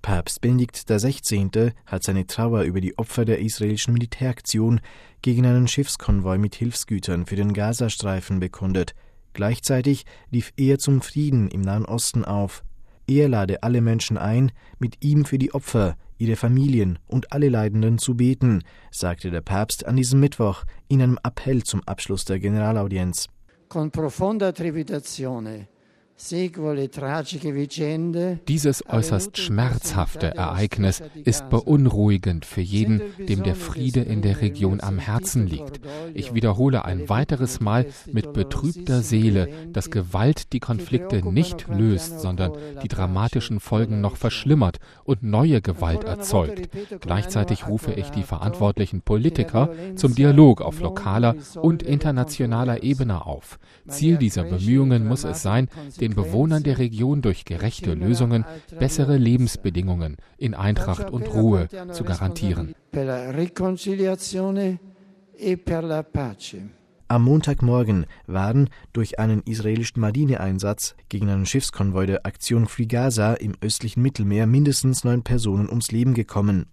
Papst Benedikt XVI. Hat seine Trauer über die Opfer der israelischen Militäraktion gegen einen Schiffskonvoi mit Hilfsgütern für den Gazastreifen bekundet. Gleichzeitig rief er zum Frieden im Nahen Osten auf. Er lade alle Menschen ein, mit ihm für die Opfer, ihre Familien und alle Leidenden zu beten, sagte der Papst an diesem Mittwoch in einem Appell zum Abschluss der Generalaudienz. Con profonda trepidazione Dieses äußerst schmerzhafte Ereignis ist beunruhigend für jeden, dem der Friede in der Region am Herzen liegt. Ich wiederhole ein weiteres Mal mit betrübter Seele, dass Gewalt die Konflikte nicht löst, sondern die dramatischen Folgen noch verschlimmert und neue Gewalt erzeugt. Gleichzeitig rufe ich die verantwortlichen Politiker zum Dialog auf lokaler und internationaler Ebene auf. Ziel dieser Bemühungen muss es sein, den Bewohnern der Region durch gerechte Lösungen bessere Lebensbedingungen in Eintracht und Ruhe zu garantieren. Am Montagmorgen waren durch einen israelischen Marineeinsatz gegen einen Schiffskonvoi der Aktion Free Gaza im östlichen Mittelmeer mindestens 9 Personen ums Leben gekommen.